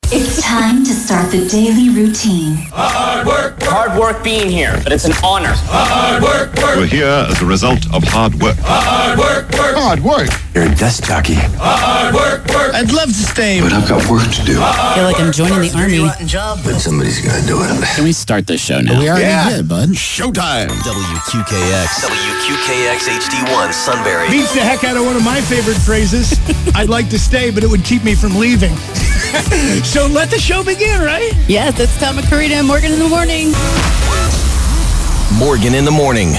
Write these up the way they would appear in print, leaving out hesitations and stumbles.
It's time to start the daily routine. Hard work. Hard work being here, but it's an honor. Hard work. We're here as a result of hard work. Hard work. Hard work. You're a desk jockey. Hard work. I'd love to stay, but I've got work to do. I feel like I'm joining the army. But somebody's got to do it. Can we start this show now? We already did, bud. Showtime. WQKX HD1 Sunbury. Beats the heck out of one of my favorite phrases. I'd like to stay, but it would keep me from leaving. So let the show begin, right? Yes, it's Tom and Karina and Morgan in the morning. Morgan in the morning,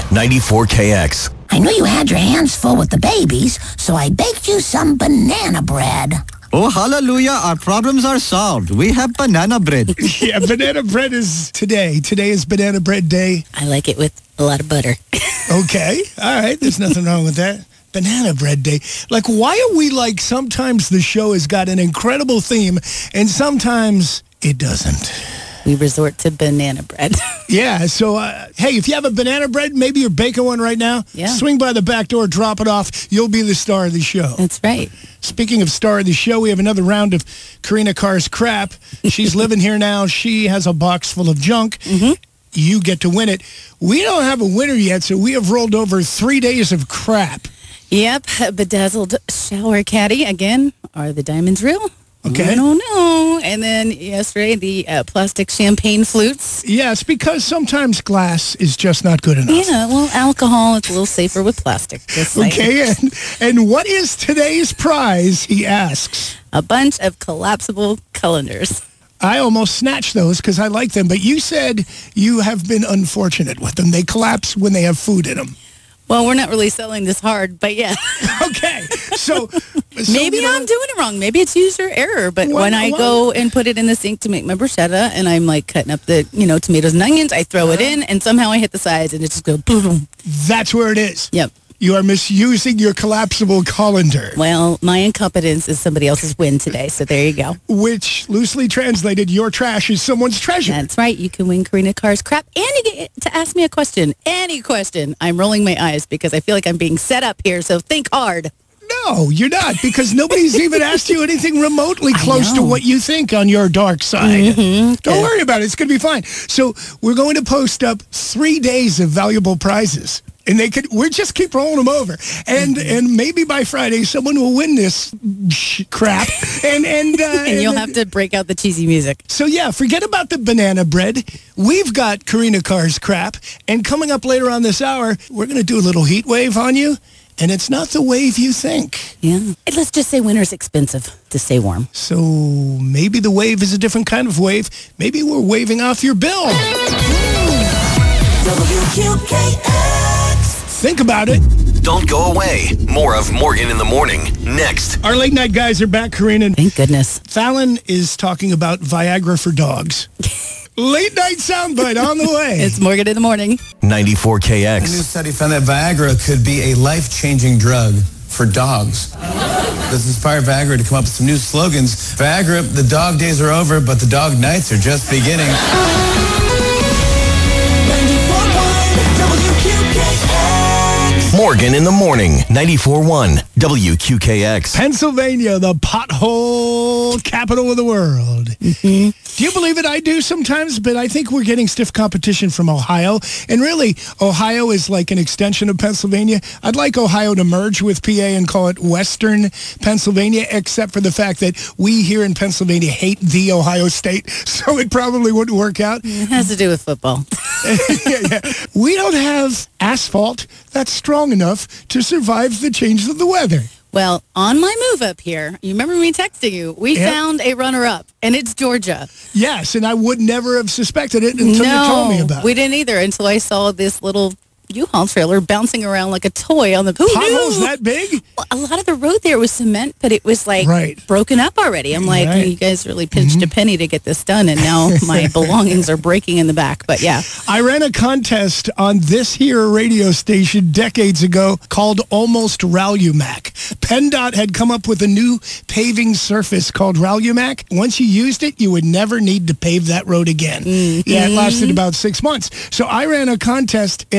94KX. I knew you had your hands full with the babies, so I baked you some banana bread. Oh, hallelujah. Our problems are solved. We have banana bread. Yeah, banana bread is today. Today is banana bread day. I like it with a lot of butter. Okay. All right. There's nothing wrong with that. Banana bread day. Like, why are we like, sometimes the show has got an incredible theme and sometimes it doesn't? We resort to banana bread. Yeah, so, hey, if you have a banana bread, maybe you're baking one right now. Yeah. Swing by the back door, drop it off. You'll be the star of the show. That's right. Speaking of star of the show, we have another round of Karina Carr's crap. She's living here now. She has a box full of junk. Mm-hmm. You get to win it. We don't have a winner yet, so we have rolled over 3 days of crap. Yep, bedazzled shower caddy. Again, are the diamonds real? Okay. I don't know. And then yesterday, the plastic champagne flutes. Yes, because sometimes glass is just not good enough. Yeah, well, alcohol, it's a little safer with plastic. Just saying. Okay, and what is today's prize, he asks? A bunch of collapsible colanders. I almost snatched those because I like them, but you said you have been unfortunate with them. They collapse when they have food in them. Well, we're not really selling this hard, but yeah. Okay, so maybe I'm doing it wrong. Maybe it's user error. But when I go and put it in the sink to make my bruschetta, and I'm like cutting up the tomatoes and onions, I throw it in, and somehow I hit the sides, and it just goes boom. That's where it is. Yep. You are misusing your collapsible colander. Well, my incompetence is somebody else's win today, so there you go. Which, loosely translated, your trash is someone's treasure. That's right. You can win Karina Carr's crap, and you get to ask me a question. Any question. I'm rolling my eyes because I feel like I'm being set up here, so think hard. No, you're not, because nobody's even asked you anything remotely close to what you think on your dark side. Mm-hmm. Don't worry about it. It's going to be fine. So we're going to post up 3 days of valuable prizes. And we'll just keep rolling them over. And maybe by Friday, someone will win this crap. And you'll have to break out the cheesy music. So, yeah, forget about the banana bread. We've got Karina Carr's crap. And coming up later on this hour, we're going to do a little heat wave on you. And it's not the wave you think. Yeah. Let's just say winter's expensive to stay warm. So maybe the wave is a different kind of wave. Maybe we're waving off your bill. WQKX. Think about it. Don't go away. More of Morgan in the morning next. Our late night guys are back, Karina. Thank goodness. Fallon is talking about Viagra for dogs. Late night soundbite on the way. It's Morgan in the morning. 94KX. A new study found that Viagra could be a life-changing drug for dogs. This inspired Viagra to come up with some new slogans. Viagra, the dog days are over, but the dog nights are just beginning. Morgan in the morning, 94.1 WQKX. Pennsylvania, the pothole capital of the world. Mm-hmm. Do you believe it? I do sometimes, but I think we're getting stiff competition from Ohio. And really, Ohio is like an extension of Pennsylvania. I'd like Ohio to merge with PA and call it Western Pennsylvania, except for the fact that we here in Pennsylvania hate the Ohio State, so it probably wouldn't work out. It has to do with football. Yeah. We don't have asphalt that's strong enough to survive the changes of the weather. Well, on my move up here, you remember me texting you, we found a runner-up, and it's Georgia. Yes, and I would never have suspected it until you told me about it. We didn't either until I saw this little U-Haul trailer bouncing around like a toy on the potholes that big? Well, a lot of the road there was cement, but it was like broken up already. I'm like, you guys really pinched a penny to get this done, and now my belongings are breaking in the back. But yeah. I ran a contest on this here radio station decades ago called Almost Ralumac. PennDOT had come up with a new paving surface called Ralumac. Once you used it, you would never need to pave that road again. Mm-hmm. Yeah, it lasted about 6 months. So I ran a contest, and I won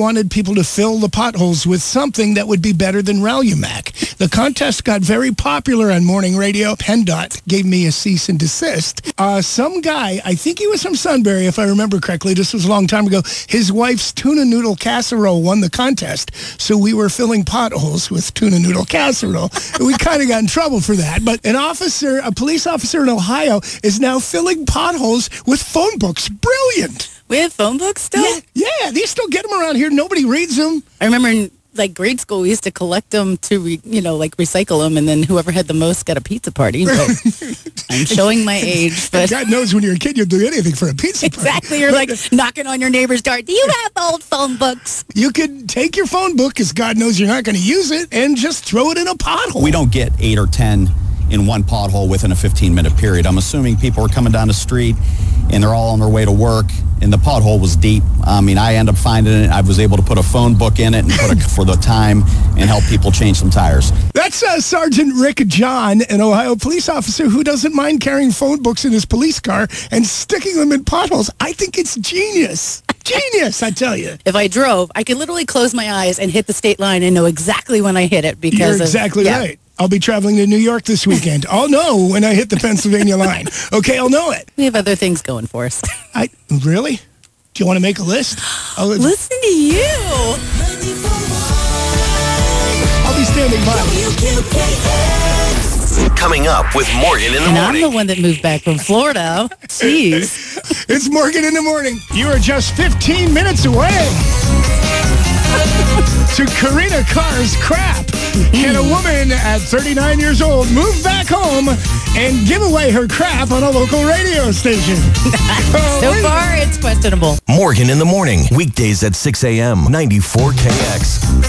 wanted people to fill the potholes with something that would be better than Ralumac. The contest got very popular on morning radio. PennDOT gave me a cease and desist. Some guy, I think he was from Sunbury, if I remember correctly, this was a long time ago, his wife's tuna noodle casserole won the contest. So we were filling potholes with tuna noodle casserole. We kind of got in trouble for that. But a police officer in Ohio is now filling potholes with phone books. Brilliant. We have phone books still? Yeah, they still get them around here. Nobody reads them. I remember in grade school, we used to collect them to, recycle them, and then whoever had the most got a pizza party. But I'm showing my age. But God knows when you're a kid, you'll do anything for a pizza party. Exactly. You're knocking on your neighbor's door. Do you have old phone books? You could take your phone book, because God knows you're not going to use it, and just throw it in a pothole. We don't get 8 or 10 in one pothole within a 15-minute period. I'm assuming people are coming down the street and they're all on their way to work, and the pothole was deep. I mean, I end up finding it. I was able to put a phone book in it and put it for the time and help people change some tires. That's Sergeant Rick John, an Ohio police officer who doesn't mind carrying phone books in his police car and sticking them in potholes. I think it's genius. Genius, I tell you. If I drove, I could literally close my eyes and hit the state line and know exactly when I hit it because You're exactly right. I'll be traveling to New York this weekend. I'll know when I hit the Pennsylvania line. Okay, I'll know it. We have other things going for us. Really? Do you want to make a list? Listen to you. I'll be standing by. Coming up with Morgan in the And morning. I'm the one that moved back from Florida. Jeez. It's Morgan in the morning. You are just 15 minutes away to Karina Carr's crap. Can a woman at 39 years old move back home and give away her crap on a local radio station? So far, it's questionable. Morgan in the morning. Weekdays at 6 a.m. 94KX.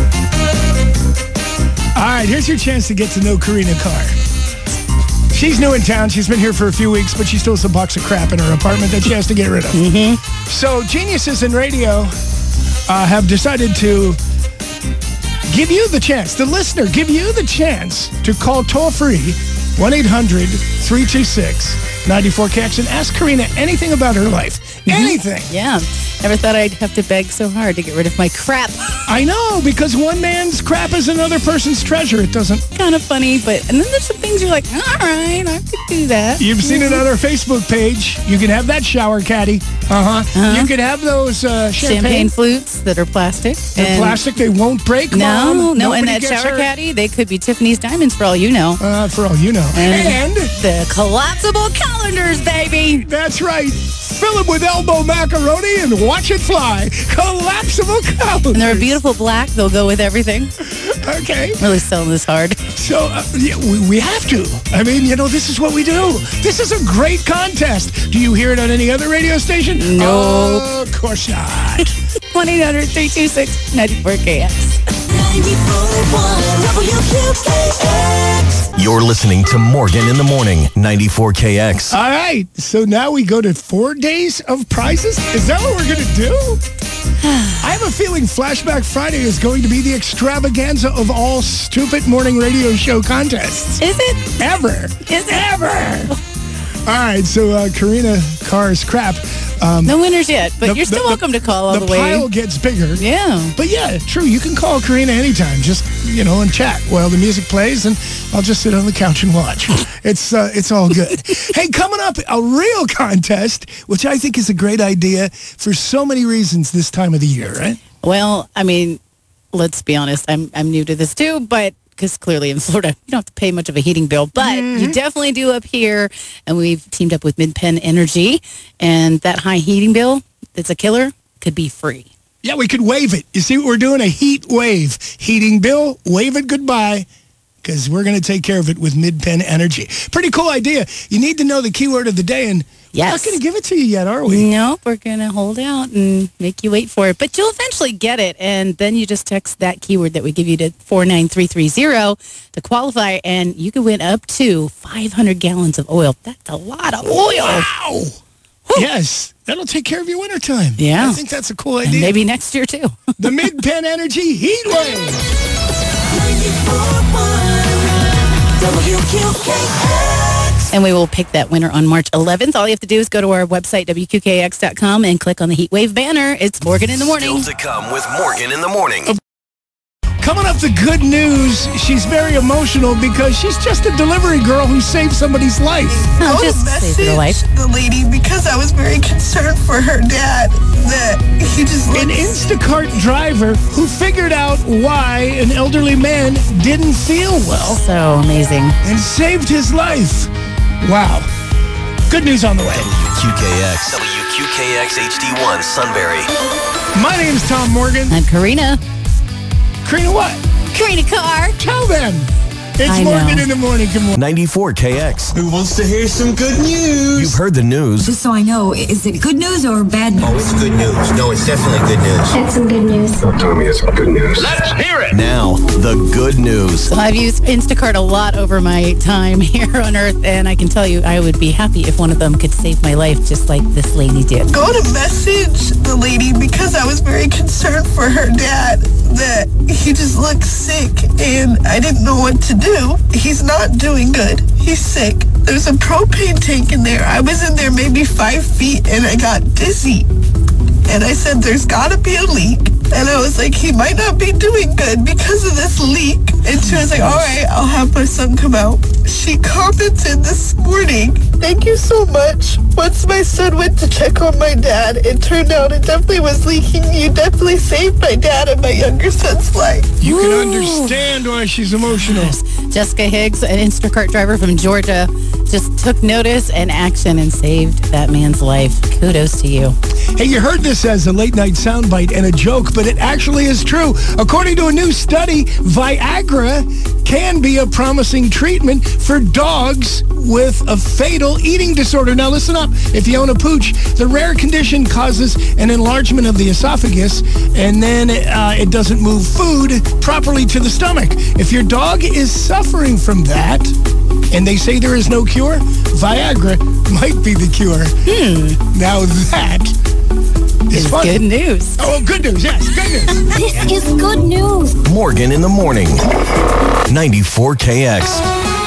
All right, here's your chance to get to know Karina Carr. She's new in town. She's been here for a few weeks, but she still has a box of crap in her apartment that she has to get rid of. Mm-hmm. So geniuses in radio have decided to give you the chance, the listener, give you the chance to call toll-free 1-800-326-94KX and ask Karina anything about her life. Mm-hmm. Anything. Yeah. Never thought I'd have to beg so hard to get rid of my crap. I know, because one man's crap is another person's treasure. It doesn't... Kind of funny, and then there's some things you're like, all right, I could do that. You've seen it on our Facebook page. You can have that shower caddy. You can have those champagne flutes that are plastic. They're plastic. They won't break, No, Mom. and that shower caddy, they could be Tiffany's diamonds for all you know. For all you know. And the collapsible calendars, baby. That's right. Fill them with elbow macaroni and watch it fly. Collapsible calendars. And they're a beautiful black. They'll go with everything. Okay. Really selling this hard. So, we have to. I mean, this is what we do. This is a great contest. Do you hear it on any other radio station? No. Of course not. 1-800-326-94KX. You're listening to Morgan in the morning, 94KX. All right. So now we go to 4 days of prizes? Is that what we're going to do? I have a feeling Flashback Friday is going to be the extravaganza of all stupid morning radio show contests. Is it? Ever. Is it? Ever. All right, so Karina Carr's crap. No winners yet, but you're still welcome to call all the way. The pile gets bigger. Yeah. But yeah, true. You can call Karina anytime, just, and chat while the music plays, and I'll just sit on the couch and watch. It's all good. Hey, coming up, a real contest, which I think is a great idea for so many reasons this time of the year, right? Well, I mean, let's be honest. I'm new to this too, but because clearly in Florida, you don't have to pay much of a heating bill, but you definitely do up here. And we've teamed up with Mid-Penn Energy, and that high heating bill that's a killer could be free. Yeah, we could waive it. You see what we're doing? A heat wave. Heating bill, wave it goodbye, because we're going to take care of it with Mid-Penn Energy. Pretty cool idea. You need to know the keyword of the day, and we're not going to give it to you yet, are we? No, we're going to hold out and make you wait for it. But you'll eventually get it, and then you just text that keyword that we give you to 49330 to qualify, and you can win up to 500 gallons of oil. That's a lot of oil. Wow. Whew. Yes, that'll take care of your wintertime. Yeah. I think that's a cool idea. And maybe next year, too. The Mid-Penn Energy Heat Wave. And we will pick that winner on March 11th. All you have to do is go to our website, WQKX.com, and click on the Heatwave banner. It's Morgan in the Morning. Still to come with Morgan in the Morning. Coming up, the good news. She's very emotional because she's just a delivery girl who saved somebody's life. Oh, just saved her life. The lady, because I was very concerned for her dad, that he just An Instacart driver who figured out why an elderly man didn't feel well. So amazing. And saved his life. Wow. Good news on the way. WQKX HD1 Sunbury. My name's Tom Morgan. I'm Karina. Karina what? Karina Carr. Tell them. It's I Morgan know. in the Morning. Good morning. 94 KX. Who wants to hear some good news? You've heard the news. Just so I know, is it good news or bad news? Oh, it's good news. No, it's definitely good news. It's some good news. Oh, Tommy, it's some good news. Let's hear it. Now, the good news. Well, I've used Instacart a lot over my time here on Earth, and I can tell you I would be happy if one of them could save my life just like this lady did. Go to message the lady because I was very concerned for her dad, that he just looked sick and I didn't know what to do. He's not doing good. He's sick. There's a propane tank in there. I was in there maybe 5 feet and I got dizzy. And I said, there's got to be a leak. And I was like, he might not be doing good because of this leak. And she was like, all right, I'll have my son come out. She commented this morning, thank you so much. Once my son went to check on my dad, it turned out it definitely was leaking. You definitely saved my dad and my younger son's life. You can understand why she's emotional. Jessica Higgs, an Instacart driver from Georgia, just took notice and action and saved that man's life. Kudos to you. Hey, you heard this as a late-night soundbite and a joke, but it actually is true. According to a new study, Viagra can be a promising treatment for dogs with a fatal eating disorder. Now, listen up. If you own a pooch, the rare condition causes an enlargement of the esophagus, and then it doesn't move food properly to the stomach. If your dog is suffering from that, and they say there is no cure, Viagra might be the cure. Now that is funny. Good news. Oh, good news. Yes, good news. This is good news. Morgan in the Morning. 94 KX.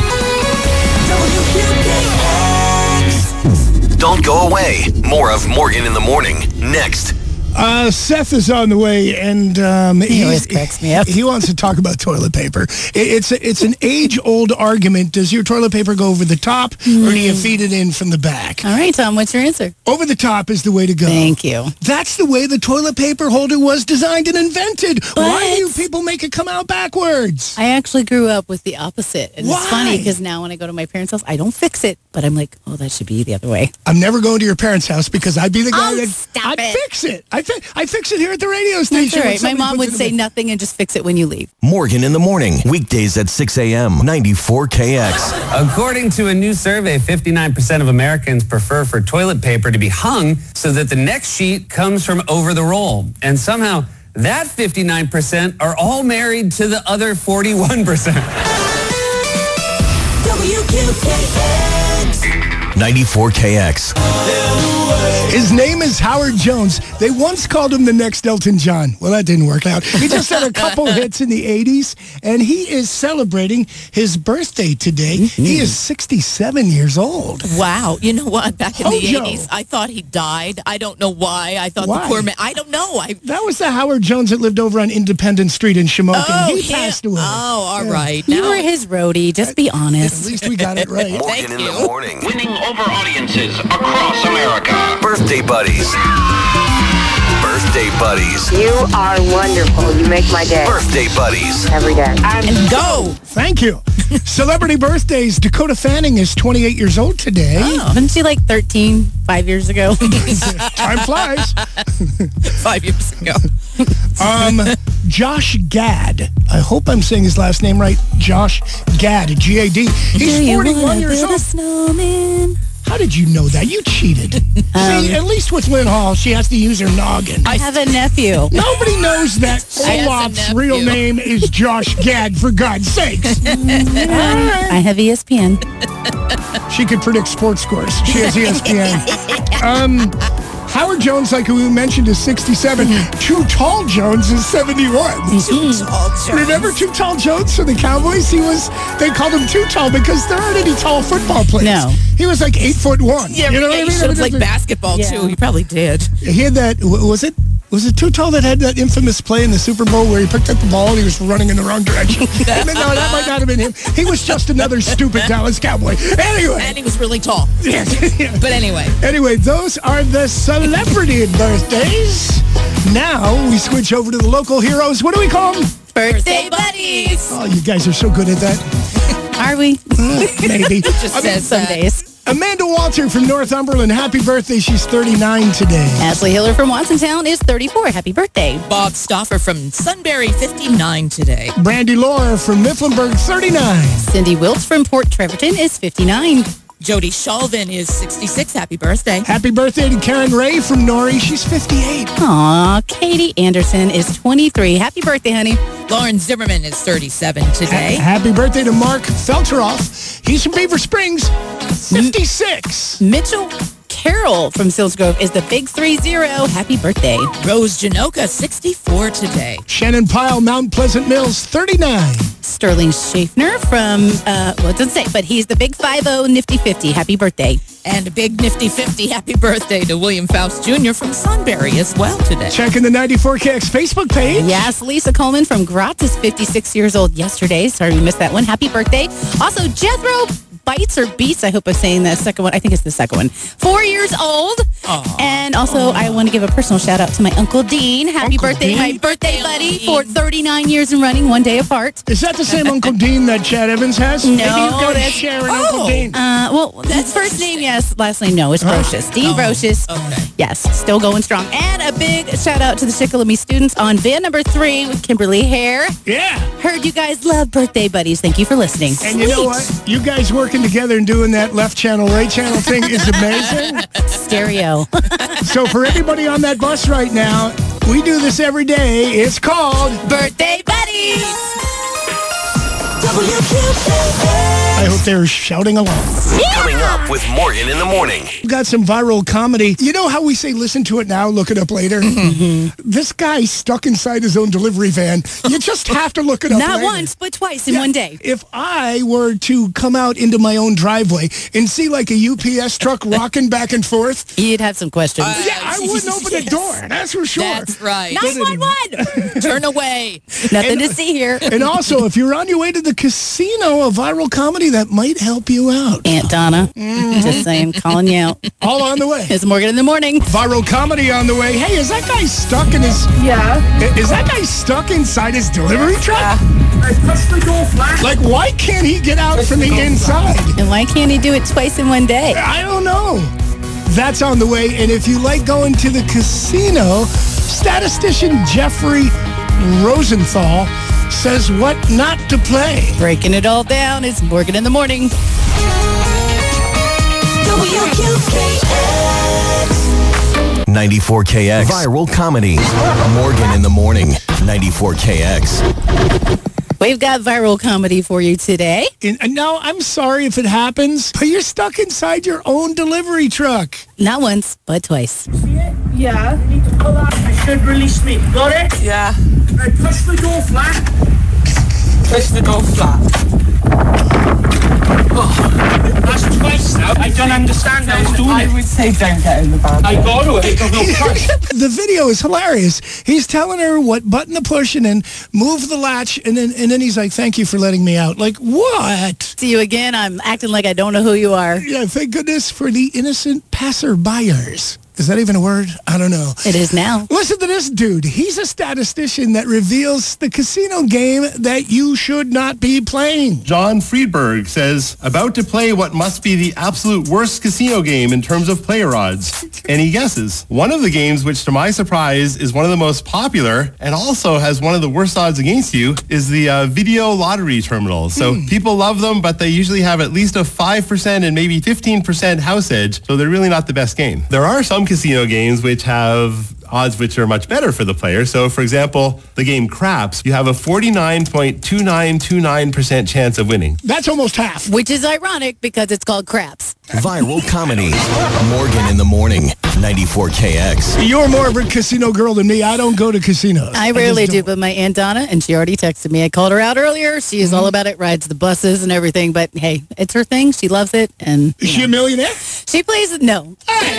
Don't go away. More of Morgan in the Morning next. Seth is on the way, and he always cracks me up. He wants to talk about toilet paper. It's an age-old argument. Does your toilet paper go over the top, or do you feed it in from the back? All right, Tom, what's your answer? Over the top is the way to go. Thank you. That's the way the toilet paper holder was designed and invented. Why do you people make it come out backwards? I actually grew up with the opposite. And Why? It's funny because now when I go to my parents' house, I don't fix it, but I'm like, oh, that should be the other way. I'm never going to your parents' house because I'd be the guy I'd fix it. I fix it here at the radio station. That's all right. My mom would say nothing and just fix it when you leave. Morgan in the Morning. Weekdays at 6 a.m. 94 KX. According to a new survey, 59% of Americans prefer for toilet paper to be hung so that the next sheet comes from over the roll. And somehow that 59% are all married to the other 41%. WQKX. 94 KX. His name is Howard Jones. They once called him the next Elton John. Well, that didn't work out. He just had a couple hits in the 80s, and he is celebrating his birthday today. He is 67 years old. Wow. You know what? Back in the Hojo. 80s, I thought he died. I don't know why. I thought Why? the poor man, I don't know. That was the Howard Jones that lived over on Independence Street in Shamokin. He passed away. Oh, all right. You were his roadie. Just be honest. At least we got it right. Morgan in the Morning. Winning over audiences across America. Birthday buddies. Birthday buddies. You are wonderful. You make my day. Birthday buddies. Every day. And go. Thank you. Celebrity birthdays. Dakota Fanning is 28 years old today. Oh, wasn't she like 13 5 years ago? Time flies. 5 years ago. Josh Gad. I hope I'm saying his last name right. Josh Gad, G-A-D. He's 41 years old. Snowman? How did you know that? You cheated. See, at least with Lynn Hall, she has to use her noggin. I have a nephew. Nobody knows that She has a Olaf's nephew. real name is Josh Gad, for God's sakes. I have ESPN. She could predict sports scores. She has ESPN. Howard Jones, like we mentioned, is 67. Too Tall Jones is 71. Too Tall Jones. Remember Too Tall Jones for the Cowboys? They called him Too Tall because there aren't any tall football players. No. He was like 8'1". Yeah, you know what I mean? He should have played basketball, too. He probably did. He had that, was it Too Tall that had that infamous play in the Super Bowl where he picked up the ball and he was running in the wrong direction? No, that might not have been him. He was just another stupid Dallas Cowboy. Anyway. And he was really tall. But anyway. Anyway, those are the celebrity birthdays. Now we switch over to the local heroes. What do we call them? Birthday buddies. Oh, you guys are so good at that. Are we? Maybe. Just says some days. Amanda Walter from Northumberland. Happy birthday. She's 39 today. Ashley Hiller from Watsontown is 34. Happy birthday. Bob Stoffer from Sunbury, 59 today. Brandy Laura from Mifflinburg, 39. Cindy Wiltz from Port Trevorton is 59. Jody Shalvin is 66. Happy birthday. Happy birthday to Karen Ray from Norrie. She's 58. Aw, Katie Anderson is 23. Happy birthday, honey. Lauren Zimmerman is 37 today. Happy birthday to Mark Felteroff. He's from Beaver Springs, 56. Mitchell Carroll from Sills Grove is the big 30. Happy birthday. Rose Janoka, 64 today. Shannon Pyle, Mount Pleasant Mills, 39. Sterling Schaffner from, well, it doesn't say, but he's the big 50 Nifty 50. Happy birthday. And a big Nifty 50 happy birthday to William Faust Jr. from Sunbury as well today. Checking the 94KX Facebook page. Yes, Lisa Coleman from Gratz is 56 years old yesterday. Sorry we missed that one. Happy birthday. Also, Jethro Bites or Beats, I hope I'm saying the second one. I think it's the second one. 4 years old. Aww. And also, I want to give a personal shout out to my Uncle Dean. Happy Uncle birthday, Dean? my birthday buddy, for 39 years and running, one day apart. Is that the same Uncle Dean that Chad Evans has? No, Maybe you guys that's- share an Uncle Dean. Well, that's first name, yes. Last name, no. It's Brocious. Dean Brocious. Okay. Yes, still going strong. And a big shout out to the Shikellamy students on van number 3 with Kimberly Hare. Yeah. Heard you guys love birthday buddies. Thank you for listening. And you know what? You guys working together and doing that left channel, right channel thing is amazing. Stereo. So for everybody on that bus right now, we do this every day. It's called Birthday Buddies. I hope they're shouting along. Coming up with Morgan in the morning. We've got some viral comedy. You know how we say listen to it now, look it up later? This guy's stuck inside his own delivery van. You just have to look it up Not later. once, but twice in one day. If I were to come out into my own driveway and see like a UPS truck rocking back and forth, you'd have some questions. yeah, I wouldn't open the door. That's for sure. That's right. 911. Turn away. Nothing to see here. And also, if you're on your way to the casino, a viral comedy that might help you out. Aunt Donna. Just saying, calling you out. All on the way. It's Morgan in the morning. Viral comedy on the way. Hey, is that guy stuck in his... Yeah. Is that guy stuck inside his delivery truck? I touched the door flat. Like, why can't he get out from the inside? And why can't he do it twice in one day? I don't know. That's on the way. And if you like going to the casino, statistician Jeffrey Rosenthal says what not to play. Breaking it all down is Morgan in the morning. WQKX. 94KX. Viral comedy. Morgan in the morning. 94KX. We've got viral comedy for you today. And now, I'm sorry if it happens, but you're stuck inside your own delivery truck. Not once, but twice. Yeah. You need to pull out. I should release me. Got it? Yeah. I push the door flat. Push the door flat. Oh, that's twice now. I don't understand how it's doing it. I would say don't get in the van. I got to. The video is hilarious. He's telling her what button to push and then move the latch, and then he's like, "Thank you for letting me out." Like, what? See you again. I'm acting like I don't know who you are. Yeah, thank goodness for the innocent passerbyers. Is that even a word? I don't know. It is now. Listen to this dude. He's a statistician that reveals the casino game that you should not be playing. John Friedberg says, about to play what must be the absolute worst casino game in terms of player odds. And he guesses. One of the games, which to my surprise is one of the most popular and also has one of the worst odds against you, is the video lottery terminals. So people love them, but they usually have at least a 5% and maybe 15% house edge. So they're really not the best game. There are some casino games which have odds which are much better for the player. So, for example, the game craps, you have a 49.2929% chance of winning. That's almost half. Which is ironic because it's called craps. Viral comedy. Morgan in the morning. 94KX. You're more of a casino girl than me. I don't go to casinos. I rarely do, but my Aunt Donna, and she already texted me. I called her out earlier. She is all about it, rides the buses and everything. But hey, it's her thing. She loves it. And is she a millionaire? She plays it. No.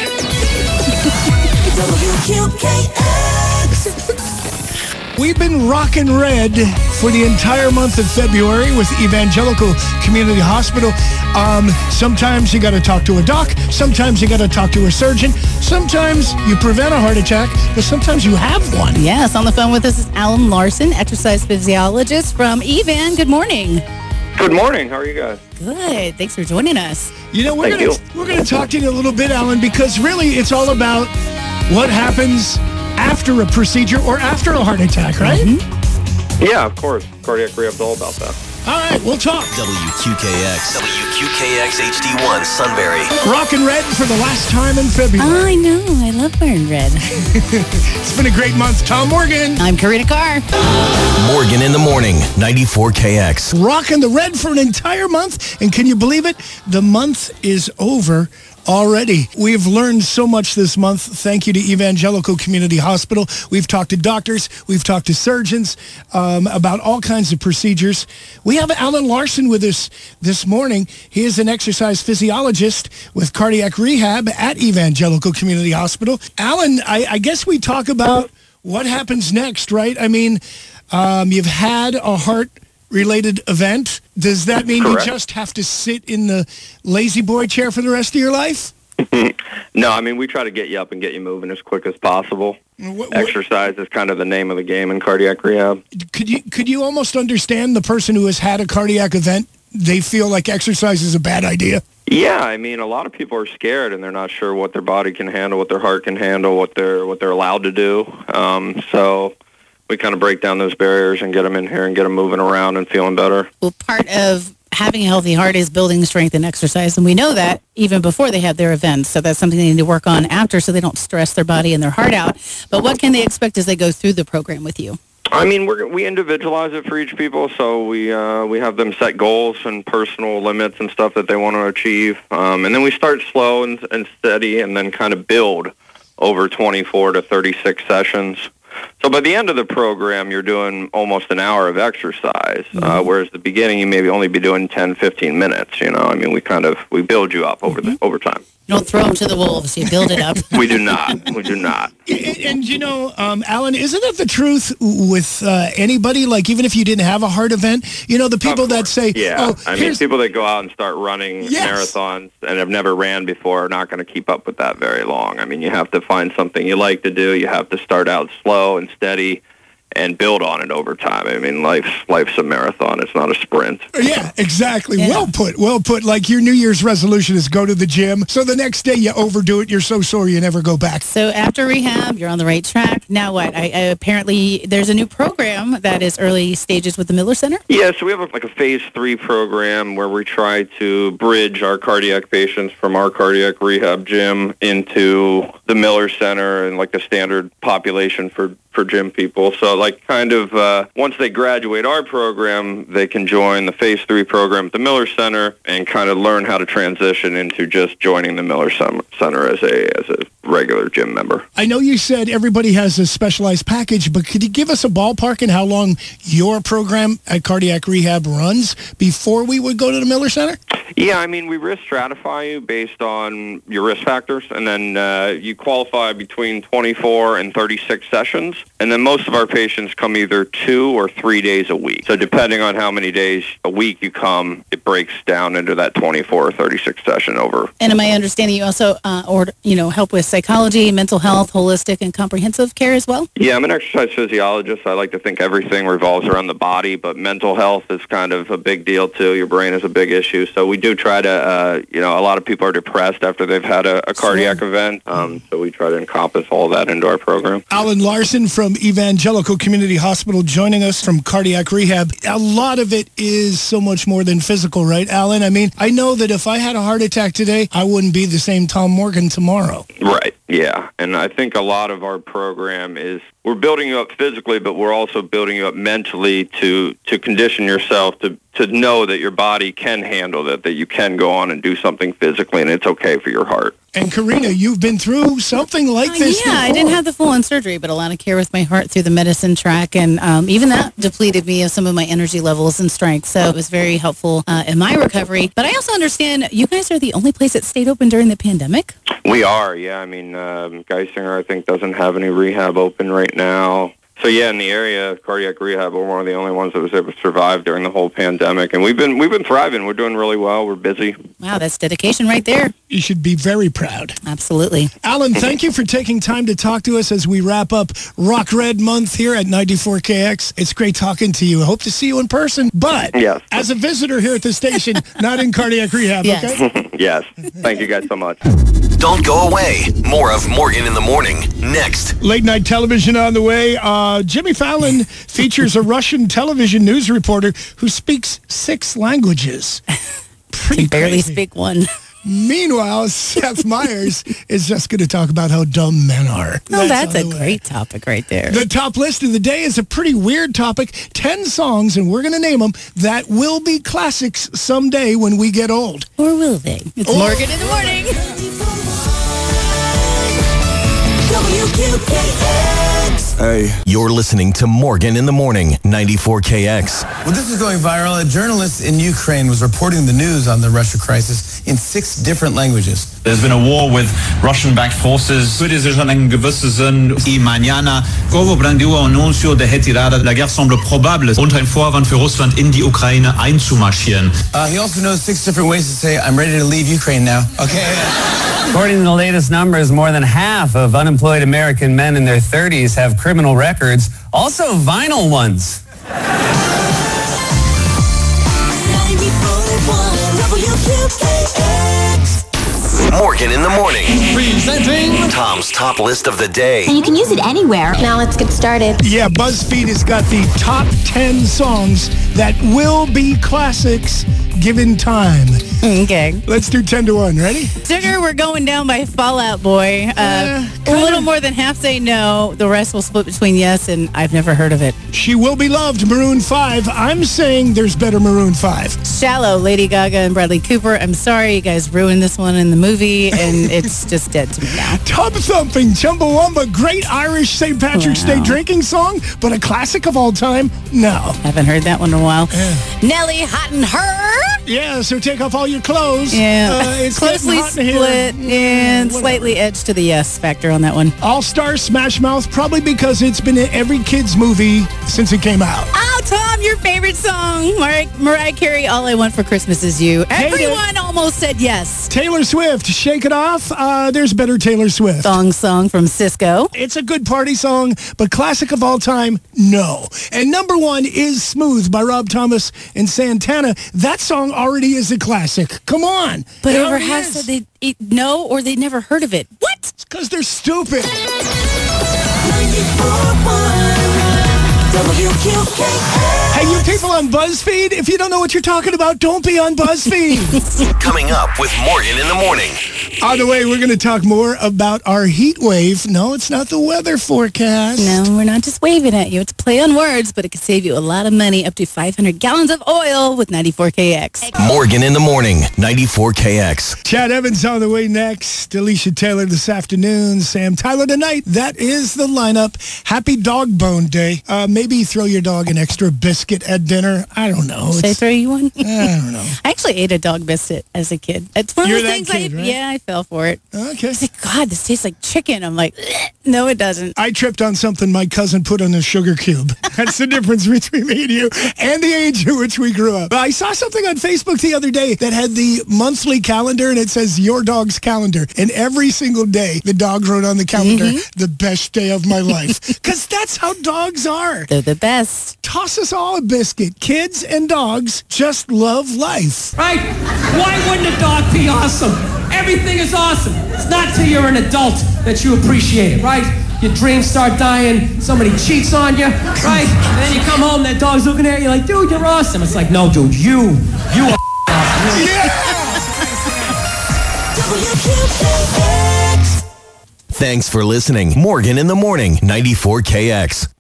We've been rocking red for the entire month of February with Evangelical Community Hospital. Sometimes you got to talk to a doc. Sometimes you got to talk to a surgeon. Sometimes you prevent a heart attack, but sometimes you have one. Yes, on the phone with us is Alan Larson, exercise physiologist from Evan. Good morning. Good morning. How are you guys? Good. Thanks for joining us. You know, we're going to talk to you a little bit, Alan, because really it's all about what happens after a procedure or after a heart attack, right? Mm-hmm. Yeah, of course. Cardiac rehab's all about that. All right, we'll talk. WQKX HD1 Sunbury. Rockin' red for the last time in February. I know. I love wearing red. It's been a great month. Tom Morgan. I'm Karina Carr. Morgan in the morning. 94KX. Rockin' the red for an entire month. And can you believe it? The month is over already. We've learned so much this month. Thank you to Evangelical Community Hospital. We've talked to doctors. We've talked to surgeons about all kinds of procedures. We have Alan Larson with us this morning. He is an exercise physiologist with cardiac rehab at Evangelical Community Hospital. Alan, I guess we talk about what happens next, right? I mean, you've had a heart-related event. Does that mean Correct. you just have to sit in the lazy boy chair for the rest of your life? No, I mean, we try to get you up and get you moving as quick as possible. Exercise is kind of the name of the game in cardiac rehab. Could you almost understand the person who has had a cardiac event? They feel like exercise is a bad idea? Yeah, I mean, a lot of people are scared and they're not sure what their body can handle, what their heart can handle, what they're allowed to do. So we kind of break down those barriers and get them in here and get them moving around and feeling better. Well, part of having a healthy heart is building strength and exercise, and we know that even before they have their events. So that's something they need to work on after so they don't stress their body and their heart out. But what can they expect as they go through the program with you? I mean, we individualize it for each people, so we have them set goals and personal limits and stuff that they want to achieve. And then we start slow and steady and then kind of build over 24 to 36 sessions. So by the end of the program, you're doing almost an hour of exercise, whereas at the beginning, you maybe only be doing 10, 15 minutes, you know. I mean, we build you up over time. You don't throw them to the wolves. You build it up. We do not. We do not. And you know, Alan, isn't it the truth with anybody? Like, even if you didn't have a heart event, you know, the people that say, yeah. I mean, people that go out and start running marathons and have never ran before are not going to keep up with that very long. I mean, you have to find something you like to do. You have to start out slow and steady and build on it over time. I mean, life's a marathon. It's not a sprint. Yeah, exactly. Yeah. Well put. Like your New Year's resolution is go to the gym. So the next day you overdo it. You're so sore you never go back. So after rehab, you're on the right track. Now what? Apparently there's a new program that is early stages with the Miller Center? Yeah, so we have a phase 3 program where we try to bridge our cardiac patients from our cardiac rehab gym into the Miller Center and like the standard population for gym people. So like kind of once they graduate our program, they can join the phase 3 program at the Miller Center and kind of learn how to transition into just joining the Miller Center as a regular gym member. I know you said everybody has a specialized package, but could you give us a ballpark in how long your program at Cardiac Rehab runs before we would go to the Miller Center? Yeah, I mean, we risk stratify you based on your risk factors, and then you qualify between 24 and 36 sessions, and then most of our patients come either 2 or 3 days a week. So depending on how many days a week you come, it breaks down into that 24 or 36 session over. And am I understanding you also help with psychology, mental health, holistic, and comprehensive care as well? Yeah, I'm an exercise physiologist. I like to think everything revolves around the body, but mental health is kind of a big deal too. Your brain is a big issue. So we do try to, a lot of people are depressed after they've had a cardiac event. So we try to encompass all that into our program. Alan Larson from Evangelical Community Hospital joining us from Cardiac Rehab. A lot of it is so much more than physical, right, Alan? I mean, I know that if I had a heart attack today, I wouldn't be the same Tom Morgan tomorrow. Right. Yeah, and I think a lot of our program is we're building you up physically, but we're also building you up mentally to condition yourself to know that your body can handle that you can go on and do something physically, and it's okay for your heart. And Karina, you've been through something like this Yeah, before. I didn't have the full-on surgery, but a lot of care with my heart through the medicine track, and even that depleted me of some of my energy levels and strength, so it was very helpful in my recovery. But I also understand you guys are the only place that stayed open during the pandemic? We are, yeah. I mean, Geisinger, I think, doesn't have any rehab open right now. So yeah, in the area, cardiac rehab, we're one of the only ones that was able to survive during the whole pandemic, and we've been thriving. We're doing really well. We're busy. Wow, that's dedication right there. You should be very proud. Absolutely. Alan, thank you for taking time to talk to us as we wrap up Rock Red Month here at 94KX. It's great talking to you. I hope to see you in person, but yes, as a visitor here at the station, not in cardiac rehab, okay? Yes. Thank you guys so much. Don't go away. More of Morgan in the Morning next. Late night television on the way. Jimmy Fallon features a Russian television news reporter who speaks 6 languages. Can barely speak one. Meanwhile, Seth Meyers is just going to talk about how dumb men are. Oh, that's a great topic right there. The top list of the day is a pretty weird topic. 10 songs, and we're going to name them, that will be classics someday when we get old. Or will they? It's Morgan in the Morning. Hey. You're listening to Morgan in the Morning, 94KX. Well, this is going viral. A journalist in Ukraine was reporting the news on the Russia crisis in 6 different languages. There's been a war with Russian-backed forces. I mañana Kovo brandiło anuncio de retirada. La guerre semble probable und ein Vorwand für Russland in die Ukraine einzumarschieren. He also knows 6 different ways to say, I'm ready to leave Ukraine now. Okay. According to the latest numbers, more than half of unemployed American men in their 30s have criminal records, also vinyl ones. Morgan in the Morning. Presenting Tom's top list of the day. And you can use it anywhere. Now let's get started. Yeah, BuzzFeed has got the top 10 songs that will be classics given time. Okay. Let's do 10 to 1. Ready? Sugar, we're going down by Fall Out Boy. A little more than half say no. The rest will split between yes and I've never heard of it. She Will Be Loved, Maroon 5. I'm saying there's better Maroon 5. Shallow, Lady Gaga and Bradley Cooper. I'm sorry, you guys ruined this one in the movie, and it's just dead to me now. Tub Thumping, Chumbawamba, great Irish St. Patrick's Day drinking song, but a classic of all time? No. Haven't heard that one in a while. Nelly, Hot and Her. Yeah, so take off all your clothes. Yeah. It's closely getting hot in here. split and slightly edged to the yes factor on that one. All-Star Smash Mouth, probably because it's been in every kid's movie since it came out. Oh, Tom, your favorite song. Mariah Carey, All I Want for Christmas Is You. Everyone almost said yes. Taylor Swift, Shake It Off. There's better Taylor Swift. Song from Cisco. It's a good party song, but classic of all time, no. And number 1 is Smooth by Rob Thomas and Santana. That song already is a classic. Come on. But over half said they no or they'd never heard of it. What? It's because they're stupid. Hey, you people on BuzzFeed, if you don't know what you're talking about, don't be on BuzzFeed. Coming up with Morgan in the Morning. On the way, we're going to talk more about our heat wave. No, it's not the weather forecast. No, we're not just waving at you. It's a play on words, but it could save you a lot of money, up to 500 gallons of oil with 94KX. Morgan in the Morning, 94KX. Chad Evans on the way next. Alicia Taylor this afternoon. Sam Tyler tonight. That is the lineup. Happy Dog Bone Day. Maybe throw your dog an extra biscuit at dinner. I don't know. Should I throw you one? I don't know. I actually ate a dog biscuit as a kid. It's one of those things right? Yeah, I fell for it. Okay. I was like, God, this tastes like chicken. I'm like, no, it doesn't. I tripped on something my cousin put on a sugar cube. That's the difference between me and you and the age at which we grew up. I saw something on Facebook the other day that had the monthly calendar, and it says your dog's calendar. And every single day, the dog wrote on the calendar, the best day of my life. Because that's how dogs are. They're the best. Toss us all a biscuit. Kids and dogs just love life. Right? Why wouldn't a dog be awesome? Everything is awesome. It's not till you're an adult that you appreciate it, right? Your dreams start dying, somebody cheats on you, right? And then you come home, that dog's looking at you like, dude, you're awesome. It's like, no, dude, you are awesome. Yeah! Thanks for listening. Morgan in the Morning, 94KX.